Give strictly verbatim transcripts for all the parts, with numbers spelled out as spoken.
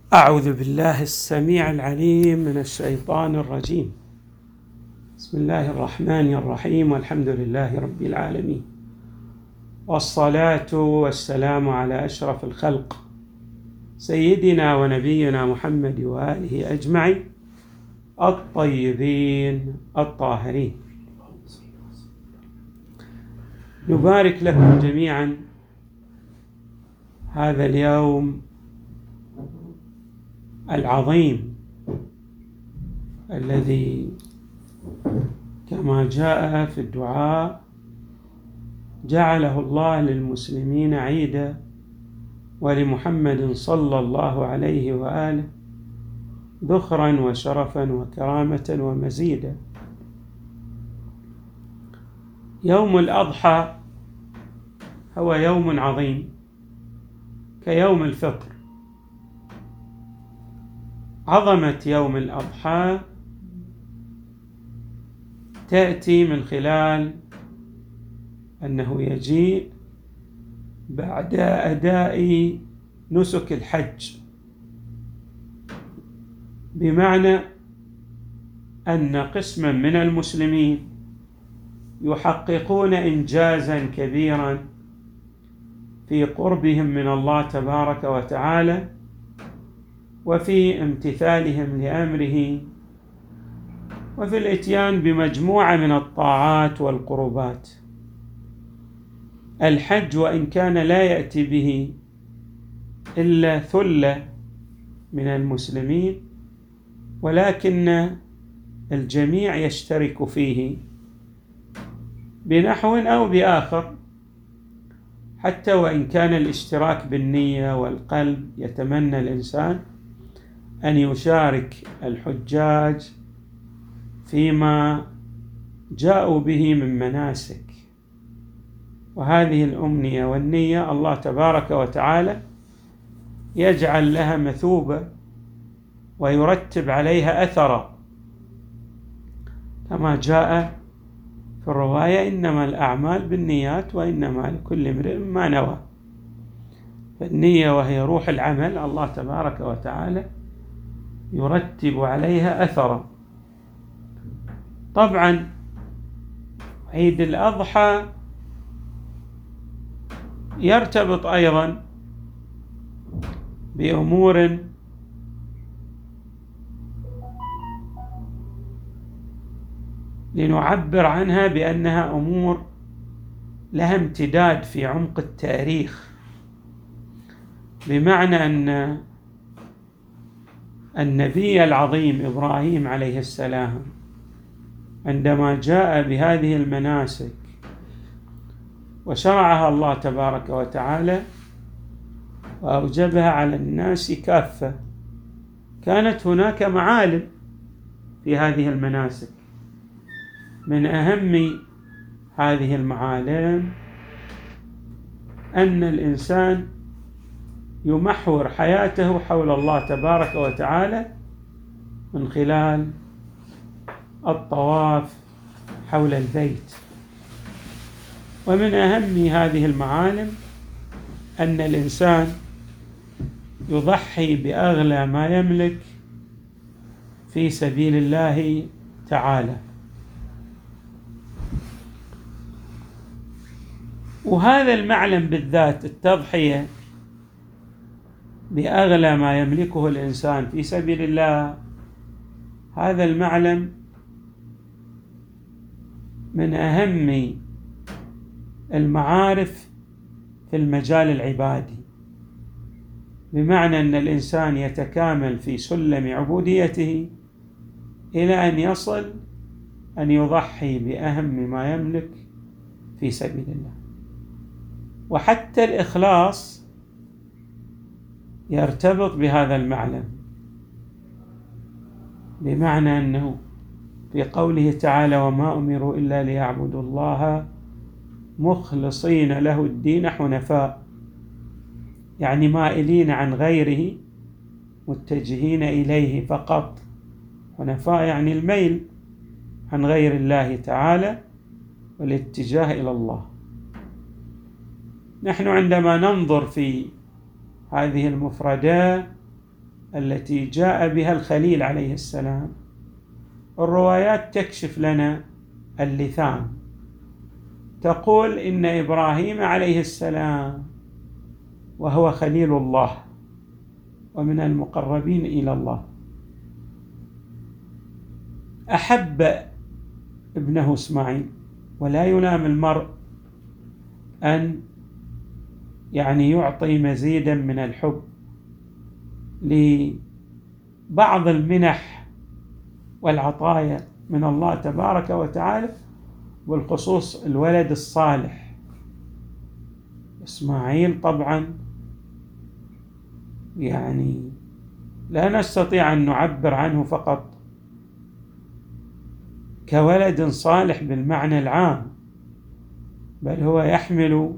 أعوذ بالله السميع العليم من الشيطان الرجيم. بسم الله الرحمن الرحيم، والحمد لله رب العالمين، والصلاة والسلام على أشرف الخلق سيدنا ونبينا محمد وآله أجمعين الطيبين الطاهرين. نبارك لكم جميعا هذا اليوم العظيم الذي كما جاء في الدعاء جعله الله للمسلمين عيدا، ولمحمد صلى الله عليه وآله ذخرا وشرفا وكرامة ومزيدا. يوم الأضحى هو يوم عظيم كيوم الفطر. عظمة يوم الأضحى تأتي من خلال أنه يجيء بعد أداء نسك الحج، بمعنى أن قسما من المسلمين يحققون إنجازا كبيرا في قربهم من الله تبارك وتعالى وفي امتثالهم لأمره وفي الإتيان بمجموعة من الطاعات والقربات. الحج وإن كان لا يأتي به إلا ثلة من المسلمين، ولكن الجميع يشترك فيه بنحو أو بآخر، حتى وإن كان الاشتراك بالنية والقلب. يتمنى الإنسان أن يشارك الحجاج فيما جاءوا به من مناسك، وهذه الأمنية والنية الله تبارك وتعالى يجعل لها مثوبة ويرتب عليها أثرا، كما جاء في الرواية: إنما الأعمال بالنيات وإنما لكل امرئ ما نوى. فالنية وهي روح العمل الله تبارك وتعالى يرتب عليها أثرا. طبعا عيد الأضحى يرتبط أيضا بأمور لنعبر عنها بأنها أمور لها امتداد في عمق التاريخ، بمعنى أن النبي العظيم إبراهيم عليه السلام عندما جاء بهذه المناسك وشرعها الله تبارك وتعالى وأوجبها على الناس كافة، كانت هناك معالم في هذه المناسك. من أهم هذه المعالم أن الإنسان يمحور حياته حول الله تبارك وتعالى من خلال الطواف حول البيت. ومن أهم هذه المعالم أن الإنسان يضحي بأغلى ما يملك في سبيل الله تعالى. وهذا المعلم بالذات، التضحية بأغلى ما يملكه الإنسان في سبيل الله، هذا المعلم من أهم المعارف في المجال العبادي، بمعنى أن الإنسان يتكامل في سلم عبوديته إلى أن يصل أن يضحي بأهم ما يملك في سبيل الله. وحتى الإخلاص يرتبط بهذا المعلم، بمعنى أنه في قوله تعالى: وما أمروا إلا ليعبدوا الله مخلصين له الدين حنفاء، يعني مائلين عن غيره متجهين إليه فقط. حنفاء يعني الميل عن غير الله تعالى والاتجاه إلى الله. نحن عندما ننظر في هذه المفردات التي جاء بها الخليل عليه السلام، الروايات تكشف لنا اللثام، تقول إن إبراهيم عليه السلام وهو خليل الله ومن المقربين إلى الله أحب ابنه إسماعيل. ولا يلام المرء أن يعني يعطي مزيدا من الحب لبعض المنح والعطايا من الله تبارك وتعالى، بالخصوص الولد الصالح. إسماعيل طبعا يعني لا نستطيع أن نعبر عنه فقط كولد صالح بالمعنى العام، بل هو يحمل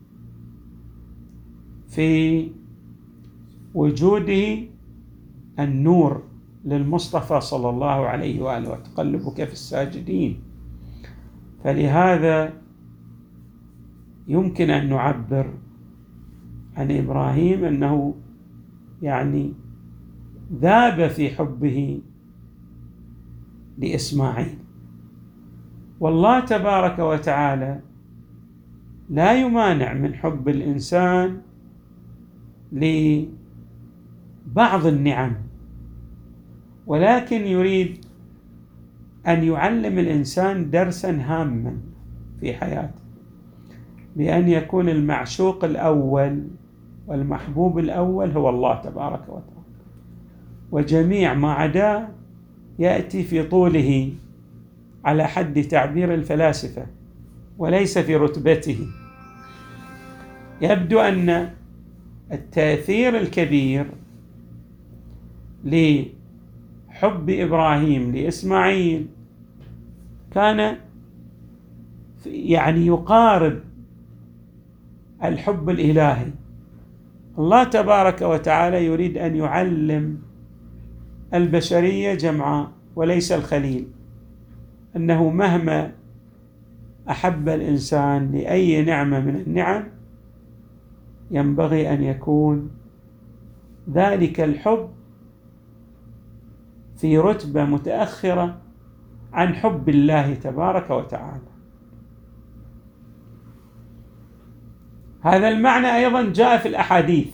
في وجوده النور للمصطفى صلى الله عليه وآله، وتقلبك في الساجدين. فلهذا يمكن أن نعبر عن إبراهيم أنه يعني ذاب في حبه لإسماعيل. والله تبارك وتعالى لا يمانع من حب الإنسان لبعض النعم، ولكن يريد أن يعلم الإنسان درسا هاما في حياته، بأن يكون المعشوق الأول والمحبوب الأول هو الله تبارك وتعالى، وجميع ما عداه يأتي في طوله على حد تعبير الفلاسفة وليس في رتبته. يبدو أن التأثير الكبير لحب إبراهيم لإسماعيل كان يعني يقارب الحب الإلهي. الله تبارك وتعالى يريد أن يعلم البشرية جمعاء وليس الخليل أنه مهما أحب الإنسان لأي نعمة من النعم ينبغي أن يكون ذلك الحب في رتبة متأخرة عن حب الله تبارك وتعالى. هذا المعنى أيضا جاء في الأحاديث،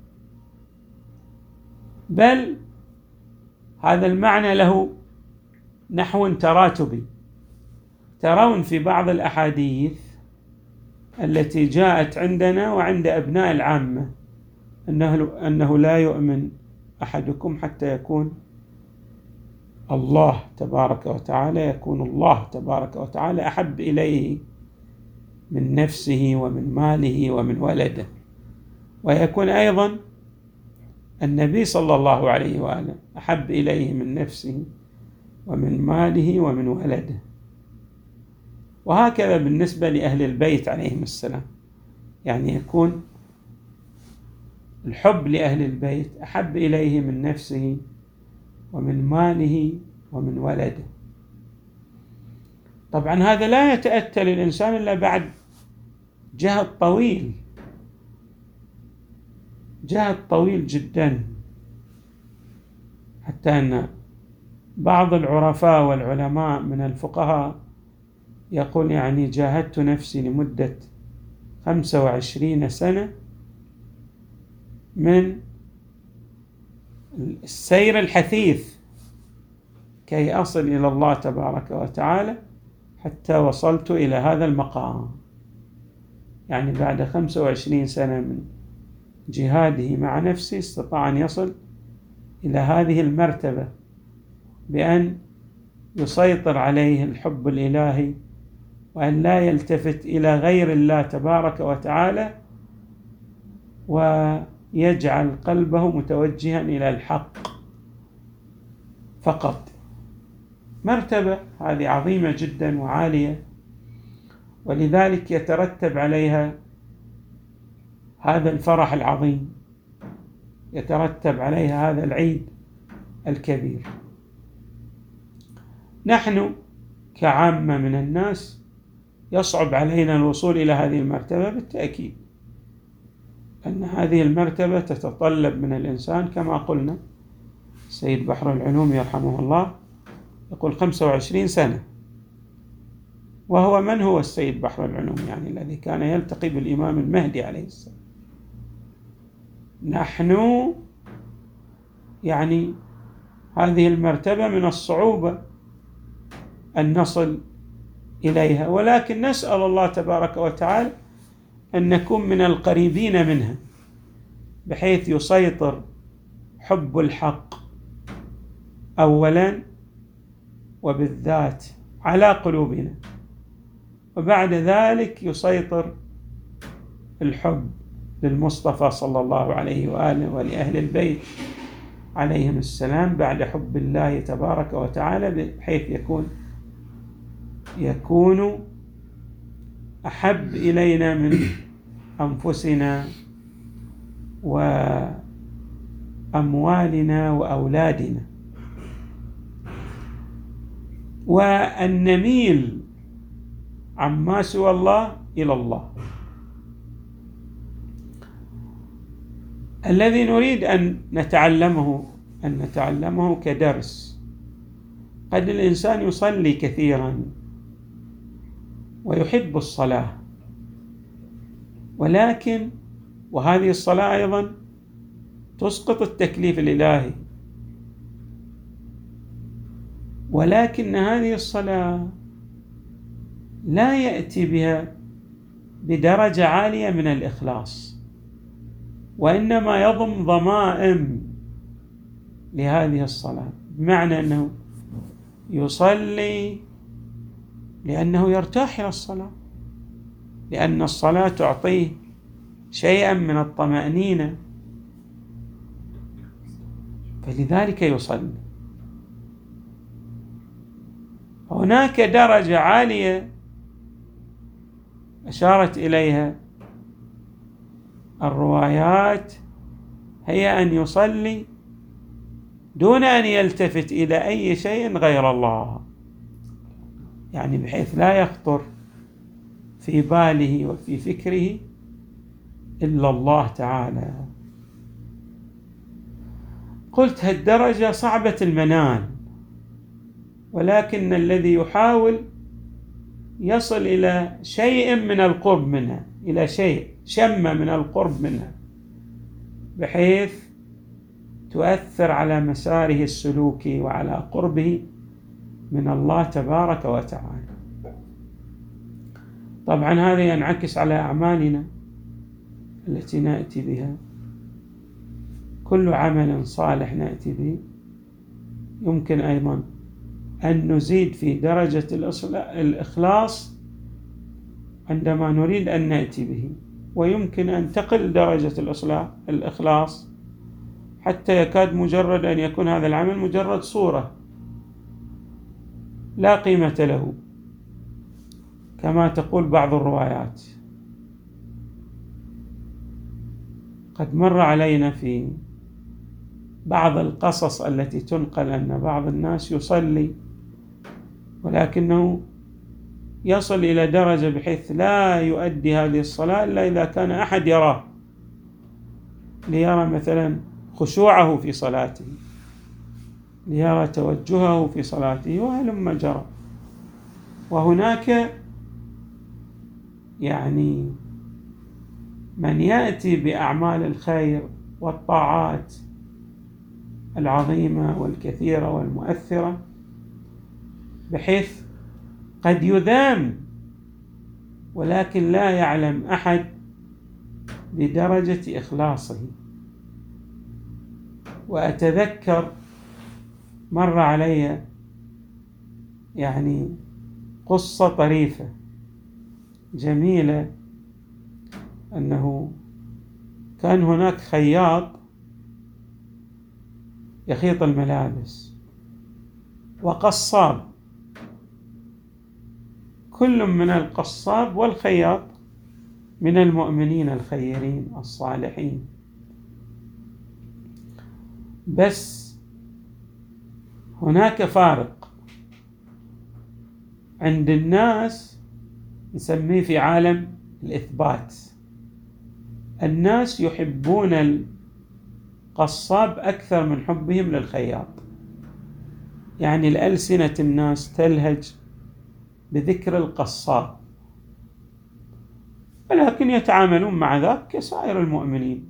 بل هذا المعنى له نحو تراتبي. ترون في بعض الأحاديث التي جاءت عندنا وعند أبناء العامة أنه, أنه لا يؤمن أحدكم حتى يكون الله تبارك وتعالى يكون الله تبارك وتعالى أحب إليه من نفسه ومن ماله ومن ولده، ويكون أيضا النبي صلى الله عليه وآله أحب إليه من نفسه ومن ماله ومن ولده. وهكذا بالنسبة لأهل البيت عليهم السلام، يعني يكون الحب لأهل البيت أحب إليه من نفسه ومن ماله ومن ولده. طبعا هذا لا يتأتى للإنسان إلا بعد جهد طويل، جهد طويل جدا، حتى أن بعض العرفاء والعلماء من الفقهاء يقول يعني جاهدت نفسي لمدة خمسة وعشرين سنة من السير الحثيث كي أصل إلى الله تبارك وتعالى حتى وصلت إلى هذا المقام. يعني بعد خمسة وعشرين سنة من جهاده مع نفسه استطاع أن يصل إلى هذه المرتبة بأن يسيطر عليه الحب الإلهي، وأن لا يلتفت إلى غير الله تبارك وتعالى، ويجعل قلبه متوجها إلى الحق فقط. مرتبة هذه عظيمة جدا وعالية، ولذلك يترتب عليها هذا الفرح العظيم، يترتب عليها هذا العيد الكبير. نحن كعامة من الناس يصعب علينا الوصول إلى هذه المرتبة بالتأكيد، أن هذه المرتبة تتطلب من الإنسان كما قلنا سيد بحر العلوم يرحمه الله يقول خمسة وعشرين سنة، وهو من هو السيد بحر العلوم؟ يعني الذي كان يلتقي بالإمام المهدي عليه السلام. نحن يعني هذه المرتبة من الصعوبة أن نصل إليها، ولكن نسأل الله تبارك وتعالى أن نكون من القريبين منها، بحيث يسيطر حب الحق أولا وبالذات على قلوبنا، وبعد ذلك يسيطر الحب للمصطفى صلى الله عليه وآله ولأهل البيت عليهم السلام بعد حب الله تبارك وتعالى، بحيث يكون يكون أحب إلينا من أنفسنا وأموالنا وأولادنا، وأن نميل عما سوى الله إلى الله. الذي نريد أن نتعلمه أن نتعلمه كدرس. قد الإنسان يصلي كثيرا ويحب الصلاة، ولكن وهذه الصلاة أيضا تسقط التكليف الإلهي، ولكن هذه الصلاة لا يأتي بها بدرجة عالية من الإخلاص، وإنما يضم ضمائم لهذه الصلاة، بمعنى أنه يصلي لأنه يرتاح إلى الصلاة، لأن الصلاة تعطيه شيئا من الطمأنينة، فلذلك يصلي. هناك درجة عالية أشارت إليها الروايات، هي أن يصلي دون أن يلتفت إلى أي شيء غير الله، يعني بحيث لا يخطر في باله وفي فكره إلا الله تعالى. قلت هالدرجة صعبة المنال، ولكن الذي يحاول يصل إلى شيء من القرب منها، إلى شيء شمة من القرب منها، بحيث تؤثر على مساره السلوكي وعلى قربه من الله تبارك وتعالى. طبعا هذا ينعكس على أعمالنا التي نأتي بها. كل عمل صالح نأتي به يمكن أيضا أن نزيد في درجة الإخلاص عندما نريد أن نأتي به، ويمكن أن تقل درجة الإخلاص حتى يكاد مجرد أن يكون هذا العمل مجرد صورة لا قيمة له، كما تقول بعض الروايات. قد مر علينا في بعض القصص التي تنقل أن بعض الناس يصلي ولكنه يصل إلى درجة بحيث لا يؤدي هذه الصلاة إلا إذا كان أحد يراه، ليرى مثلا خشوعه في صلاته، ليرى توجهه في صلاته، وهلم جرى. وهناك يعني من يأتي بأعمال الخير والطاعات العظيمة والكثيرة والمؤثرة، بحيث قد يذام ولكن لا يعلم أحد بدرجة إخلاصه. وأتذكر مر علي يعني قصة طريفة جميلة، أنه كان هناك خياط يخيط الملابس وقصاب، كل من القصاب والخياط من المؤمنين الخيرين الصالحين، بس هناك فارق عند الناس نسميه في عالم الإثبات. الناس يحبون قصاب أكثر من حبهم للخياط. يعني الألسنة الناس تلهج بذكر القصاب، ولكن يتعاملون مع ذلك كسائر المؤمنين.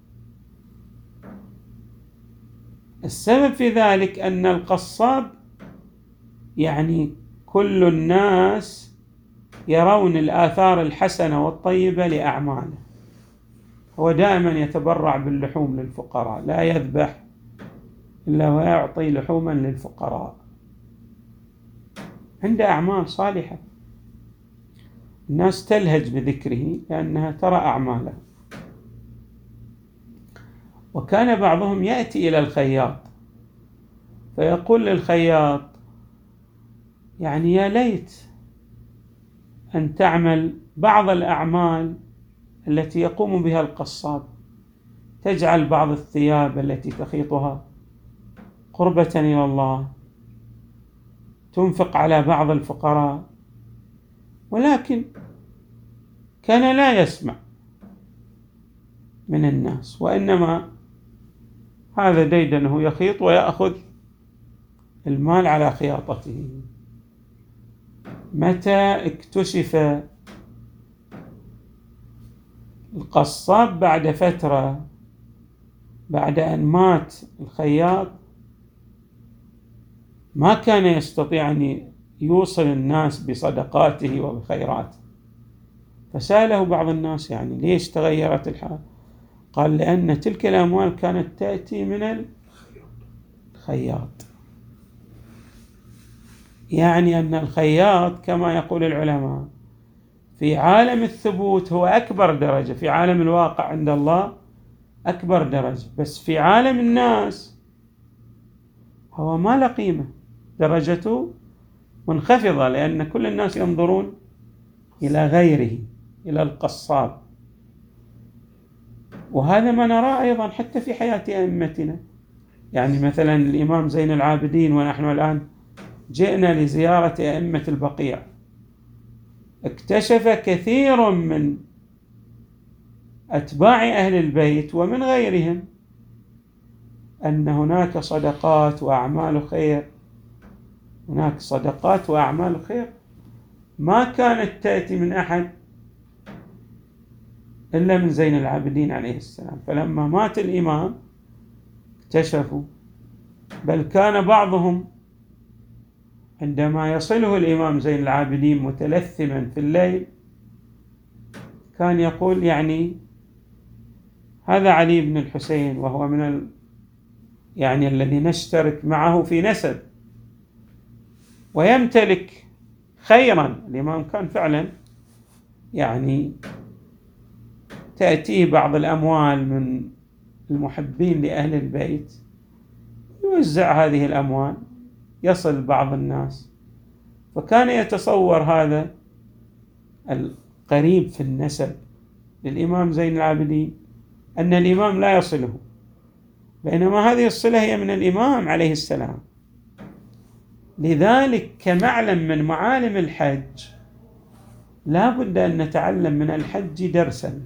السبب في ذلك أن القصاب يعني كل الناس يرون الآثار الحسنة والطيبة لأعماله. هو دائما يتبرع باللحوم للفقراء، لا يذبح إلا ويعطي لحوما للفقراء، عنده أعمال صالحة، الناس تلهج بذكره لأنها ترى أعماله. وكان بعضهم يأتي إلى الخياط فيقول للخياط: يعني يا ليت أن تعمل بعض الأعمال التي يقوم بها القصاب، تجعل بعض الثياب التي تخيطها قربة إلى الله، تنفق على بعض الفقراء. ولكن كان لا يسمع من الناس، وإنما هذا ديدنه يخيط ويأخذ المال على خياطته. متى اكتشف القصاب؟ بعد فترة، بعد أن مات الخياط، ما كان يستطيع أن يوصل الناس بصدقاته وبخيراته، فسأله بعض الناس: يعني ليش تغيرت الحال؟ قال: لأن تلك الأموال كانت تأتي من الخياط. يعني أن الخياط كما يقول العلماء في عالم الثبوت هو أكبر درجة، في عالم الواقع عند الله أكبر درجة، بس في عالم الناس هو ما له قيمة، درجته منخفضة، لأن كل الناس ينظرون إلى غيره، إلى القصاب. وهذا ما نراه أيضا حتى في حياة أئمتنا. يعني مثلا الإمام زين العابدين، ونحن الآن جئنا لزيارة أئمة البقيع، اكتشف كثير من أتباع أهل البيت ومن غيرهم أن هناك صدقات وأعمال خير، هناك صدقات وأعمال خير ما كانت تأتي من أحد إلا من زين العابدين عليه السلام. فلما مات الإمام اكتشفوا، بل كان بعضهم عندما يصله الإمام زين العابدين متلثما في الليل كان يقول: يعني هذا علي بن الحسين، وهو من ال... يعني الذي نشترك معه في نسب ويمتلك خيرا. الإمام كان فعلا يعني تأتيه بعض الأموال من المحبين لأهل البيت، يوزع هذه الأموال، يصل بعض الناس. فكان يتصور هذا القريب في النسب للإمام زين العابدين أن الإمام لا يصله، بينما هذه الصلة هي من الإمام عليه السلام. لذلك كمعلم من معالم الحج لا بد أن نتعلم من الحج درسا.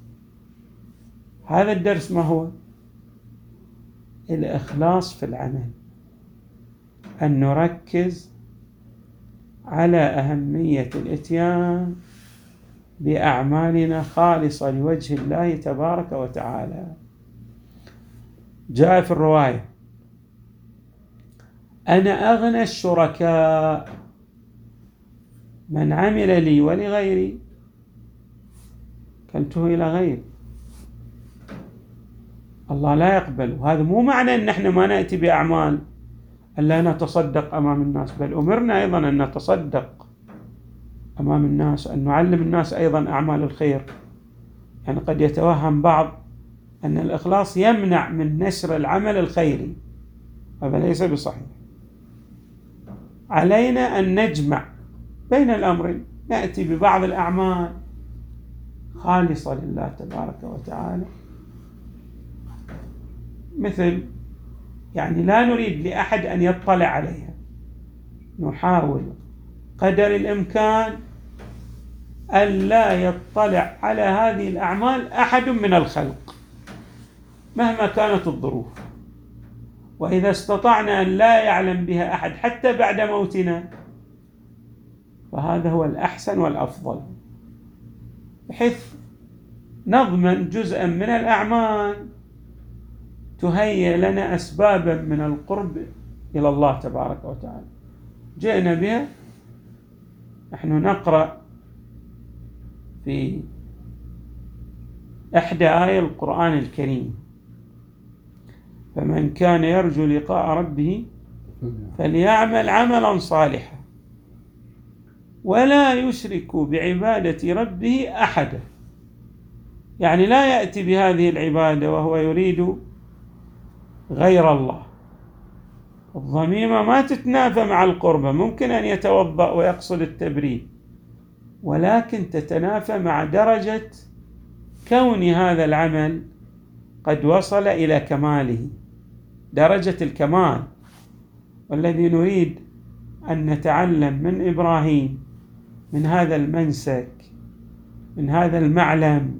هذا الدرس ما هو؟ الإخلاص في العمل، أن نركز على أهمية الإتيان بأعمالنا خالصة لوجه الله تبارك وتعالى. جاء في الرواية: أنا أغنى الشركاء من عمل لي ولغيري كلته إلى غيري. الله لا يقبل. هذا مو معنى أن نحن ما نأتي بأعمال ألا نتصدق أمام الناس، بل أمرنا أيضا أن نتصدق أمام الناس، أن نعلم الناس أيضا أعمال الخير. يعني قد يتوهم بعض أن الإخلاص يمنع من نشر العمل الخيري، هذا ليس بصحيح. علينا أن نجمع بين الأمرين، نأتي ببعض الأعمال خالصة لله تبارك وتعالى، مثل يعني لا نريد لأحد أن يطلع عليها، نحاول قدر الإمكان ألا يطلع على هذه الأعمال أحد من الخلق، مهما كانت الظروف. وإذا استطعنا أن لا يعلم بها أحد حتى بعد موتنا فهذا هو الأحسن والأفضل، بحيث نضمن جزءا من الأعمال تهيئ لنا أسبابا من القرب إلى الله تبارك وتعالى جئنا بها. نحن نقرأ في إحدى آية القرآن الكريم: فمن كان يرجو لقاء ربه فليعمل عملا صالحا ولا يشرك بعبادة ربه أحدا. يعني لا يأتي بهذه العبادة وهو يريد غير الله. الضميمة ما تتنافى مع القربة، ممكن أن يتوضأ ويقصد التبريد، ولكن تتنافى مع درجة كون هذا العمل قد وصل إلى كماله، درجة الكمال. والذي نريد أن نتعلم من إبراهيم من هذا المنسك، من هذا المعلم،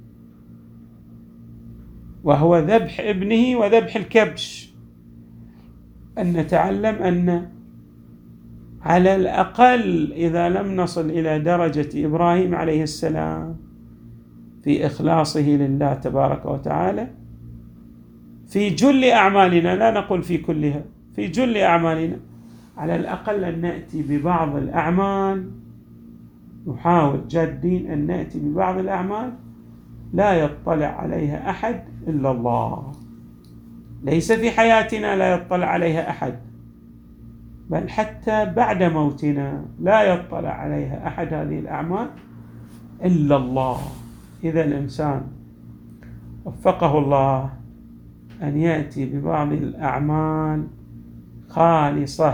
وهو ذبح ابنه وذبح الكبش، أن نتعلم أن على الأقل إذا لم نصل إلى درجة إبراهيم عليه السلام في إخلاصه لله تبارك وتعالى في جل أعمالنا، لا نقول في كلها، في جل أعمالنا، على الأقل أن نأتي ببعض الأعمال، نحاول جادين أن نأتي ببعض الأعمال لا يطلع عليها أحد إلا الله. ليس في حياتنا لا يطلع عليها أحد، بل حتى بعد موتنا لا يطلع عليها أحد هذه الأعمال إلا الله. إذا الإنسان وفقه الله أن يأتي ببعض الأعمال خالصة.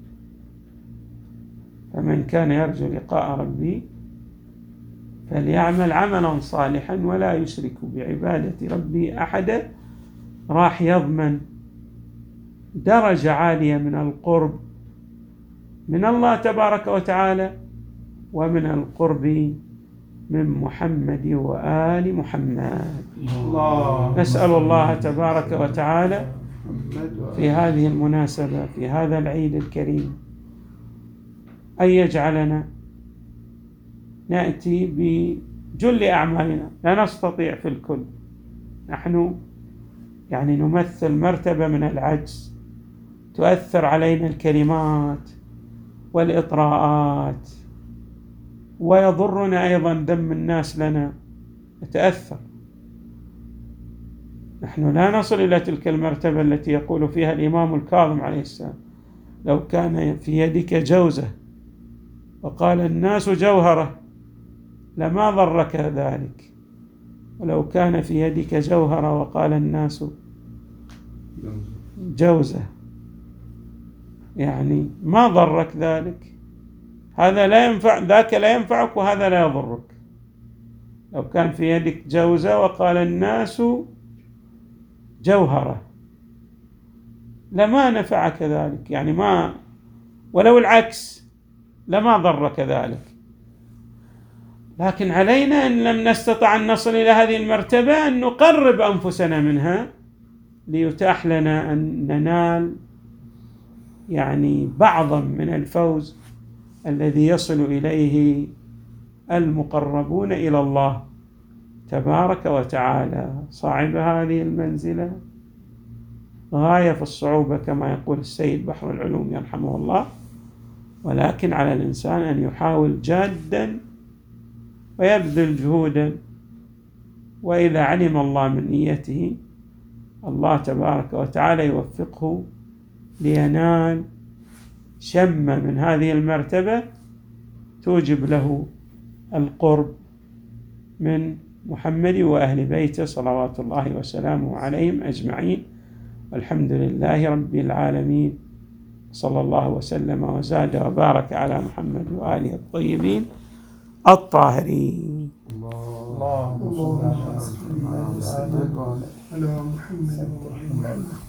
فمن كان يرجو لقاء ربه فليعمل عملا صالحا ولا يشرك بعبادة ربه أحدا. راح يضمن درجة عالية من القرب من الله تبارك وتعالى ومن القرب من محمد وآل محمد. الله. نسأل الله تبارك وتعالى في هذه المناسبة، في هذا العيد الكريم، أن يجعلنا نأتي بجل أعمالنا. لا نستطيع في الكل، نحن يعني نمثل مرتبة من العجز، تؤثر علينا الكلمات والإطراءات، ويضرنا أيضا دم الناس لنا، نتأثر. نحن لا نصل إلى تلك المرتبة التي يقول فيها الإمام الكاظم عليه السلام: لو كان في يدك جوزة وقال الناس جوهرة لما ضرك ذلك، ولو كان في يدك جوهرة وقال الناس جوزة يعني ما ضرك ذلك. هذا لا ينفع، ذاك لا ينفعك وهذا لا يضرك. لو كان في يدك جوزة وقال الناس جوهرة لما نفعك ذلك، يعني ما، ولو العكس لما ضرك ذلك. لكن علينا أن لم نستطع أن نصل إلى هذه المرتبة أن نقرب أنفسنا منها ليتاح لنا أن ننال يعني بعضا من الفوز الذي يصل إليه المقربون إلى الله تبارك وتعالى. صاحب هذه المنزلة غاية في الصعوبة كما يقول السيد بحر العلوم يرحمه الله، ولكن على الإنسان أن يحاول جادا ويبذل جهودا، وإذا علم الله من نيته الله تبارك وتعالى يوفقه لينال شمة من هذه المرتبة توجب له القرب من محمد وأهل بيته صلوات الله وسلامه عليهم أجمعين. والحمد لله رب العالمين، صلى الله وسلم وزاد وبارك على محمد وآله الطيبين الطاهرين. اللهم صل على محمد.